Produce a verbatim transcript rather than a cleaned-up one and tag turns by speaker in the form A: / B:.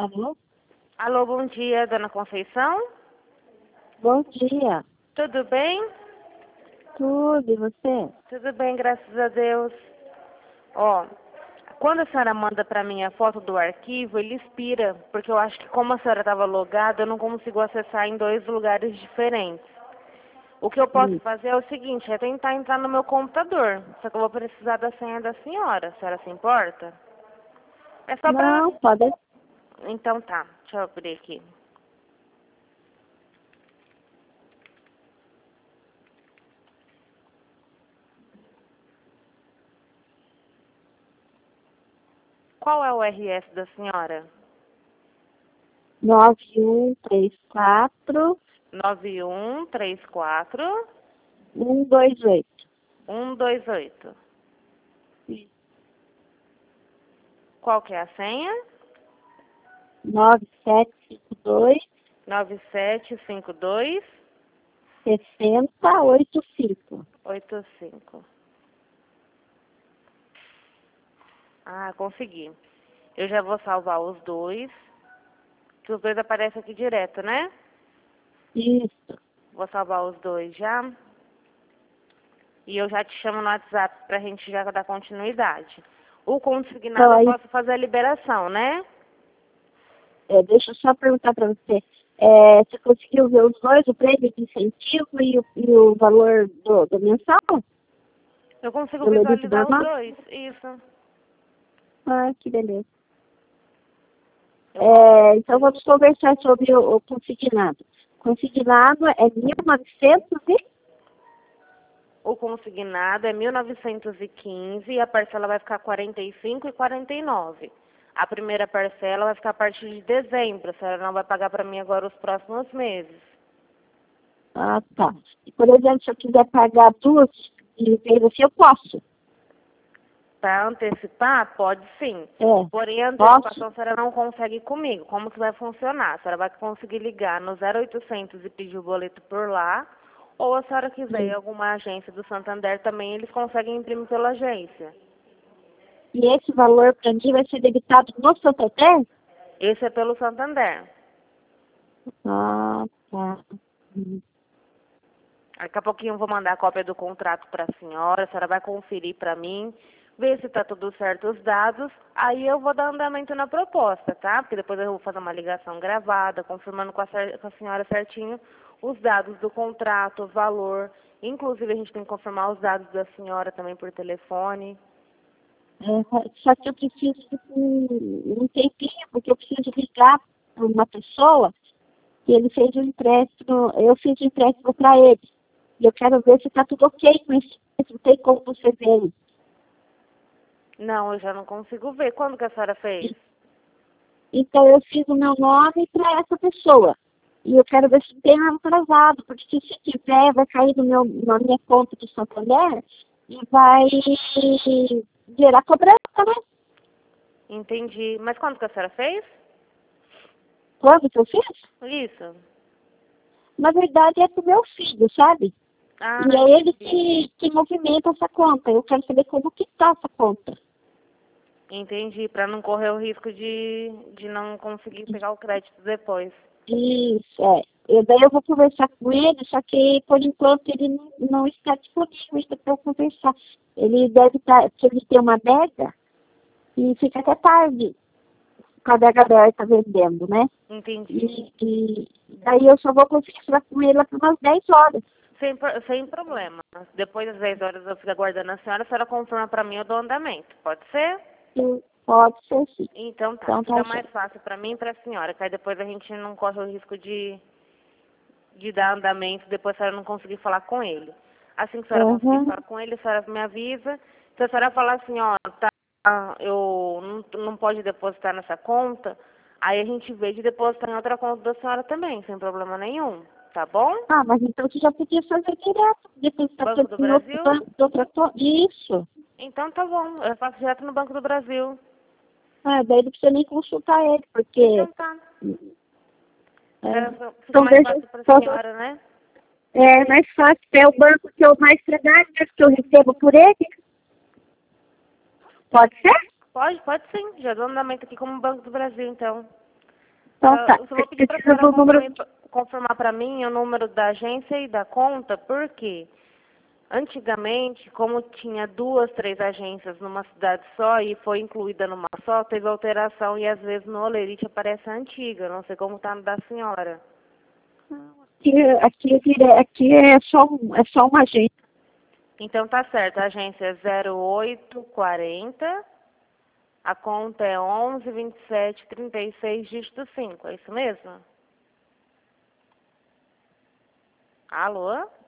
A: Alô?
B: Alô, bom dia, dona Conceição?
A: Bom dia.
B: Tudo bem?
A: Tudo, e você?
B: Tudo bem, graças a Deus. Ó, quando a senhora manda para mim a foto do arquivo, ele expira, porque eu acho que como a senhora estava logada, eu não consigo acessar em dois lugares diferentes. O que eu posso
A: Hum.
B: fazer é o seguinte, é tentar entrar no meu computador, só que eu vou precisar da senha da senhora, a senhora se importa? É só para...
A: Não, pode.
B: Então tá, deixa eu abrir aqui. Qual é o R S da senhora?
A: nove um três quatro
B: nove um três quatro
A: um dois oito.
B: um dois oito. Qual que é a senha?
A: nove sete cinco dois
B: nove sete cinco dois
A: seis zero oito cinco.
B: oito cinco. Ah, consegui. Eu já vou salvar os dois, que os dois aparecem aqui direto, né?
A: Isso.
B: Vou salvar os dois já. E eu já te chamo no WhatsApp pra gente já dar continuidade. O consignado
A: Então, aí,
B: eu posso fazer a liberação, né?
A: é, deixa eu só perguntar para você. É, você conseguiu ver os dois, o prêmio de incentivo e o, e o valor do, do mensal?
B: Eu consigo
A: Do meu dívida
B: visualizar os
A: normal?
B: dois, isso.
A: Ah, que beleza.
B: Eu
A: É, então vamos conversar sobre o, o consignado. Consignado é mil e novecentos e
B: O consignado é mil novecentos e quinze e a parcela vai ficar quarenta e cinco e quarenta e nove. A primeira parcela vai ficar a partir de dezembro, a senhora não vai pagar para mim agora os próximos meses.
A: Ah, tá. E, por exemplo, se eu quiser pagar duas de vez assim, eu posso.
B: Para antecipar, pode sim.
A: É,
B: Porém, a
A: posso.
B: antecipação a senhora não consegue comigo. Como que vai funcionar? A senhora vai conseguir ligar no zero oitocentos e pedir o boleto por lá, ou a senhora quiser ir em
A: Sim.
B: alguma agência do Santander também, eles conseguem imprimir pela agência.
A: E esse valor para mim vai ser debitado no Santander?
B: Esse é pelo Santander.
A: Ah, tá. Hum.
B: Daqui a pouquinho eu vou mandar a cópia do contrato para a senhora, a senhora vai conferir para mim, ver se está tudo certo os dados, aí eu vou dar andamento na proposta, tá? Porque depois eu vou fazer uma ligação gravada, confirmando com a, com a senhora certinho os dados do contrato, o valor. Inclusive a gente tem que confirmar os dados da senhora também por telefone.
A: É, só que eu preciso de um, um tempinho, porque eu preciso ligar para uma pessoa que ele fez um empréstimo, eu fiz um empréstimo para ele. E eu quero ver se está tudo ok com isso. Não tem como você ver.
B: Não, eu já não consigo ver. Quando que a senhora fez?
A: Então eu fiz o meu nome para essa pessoa. E eu quero ver se tem atrasado, porque se tiver, vai cair no meu, na minha conta do Santander e vai gerar cobrança, né?
B: Entendi. Mas quando que a senhora fez?
A: Quando que eu fiz?
B: Isso.
A: Na verdade é pro meu filho, sabe?
B: Ah,
A: E é ele
B: entendi.
A: que, que movimenta essa conta. Eu quero saber como que está essa conta.
B: Entendi, para não correr o risco de, de não conseguir pegar o crédito depois.
A: Isso, é. Eu, daí eu vou conversar com ele, só que por enquanto ele não, não está disponível ainda para eu conversar. Ele deve estar, porque ele tem uma adega e fica até tarde com a adega aberta vendendo, né?
B: Entendi.
A: E, e daí eu só vou conseguir falar com ele lá por umas dez horas.
B: Sem, pro- sem problema. Depois das dez horas eu fico aguardando a senhora, a senhora confirma para mim o do andamento. Pode ser?
A: E pode ser sim.
B: Então tá,
A: Então tá,
B: fica mais
A: gente.
B: fácil para mim e para a senhora, que aí depois a gente não corre o risco de, de dar andamento, depois a senhora não conseguir falar com ele. Assim que a senhora conseguir
A: Uhum.
B: falar com ele, a senhora me avisa. Se a senhora falar assim, ó, tá, eu não, não pode depositar nessa conta, aí a gente vê de depositar em outra conta da senhora também, sem problema nenhum, tá bom?
A: Ah, mas então você já podia fazer direto. Depois está
B: Banco do
A: em outro
B: Brasil?
A: banco, de outra conta. Isso.
B: Então tá bom, eu faço direto no Banco do Brasil.
A: Ah, daí não precisa nem consultar ele, porque
B: Então tá.
A: é,
B: Fica fica
A: são
B: mais
A: vezes,
B: fácil pra
A: são-
B: senhora, né?
A: é mais fácil. É o banco que eu mais trabalho, né, que eu recebo por ele. Pode ser?
B: Pode, pode sim. Já dou andamento aqui como Banco do Brasil, então.
A: Então tá,
B: Eu só vou pedir para a
A: precisa
B: senhora
A: do número...
B: confirmar, confirmar para mim o número da agência e da conta, porque antigamente, como tinha duas, três agências numa cidade só e foi incluída numa só, teve alteração e às vezes no Olerite aparece a antiga. Não sei como está no da senhora.
A: Aqui, aqui, é dire- aqui é, só, um- é só uma agência.
B: Então tá certo, a agência é zero oito quarenta, a conta é onze, vinte e sete, trinta e seis, dígito cinco, é isso mesmo? Alô?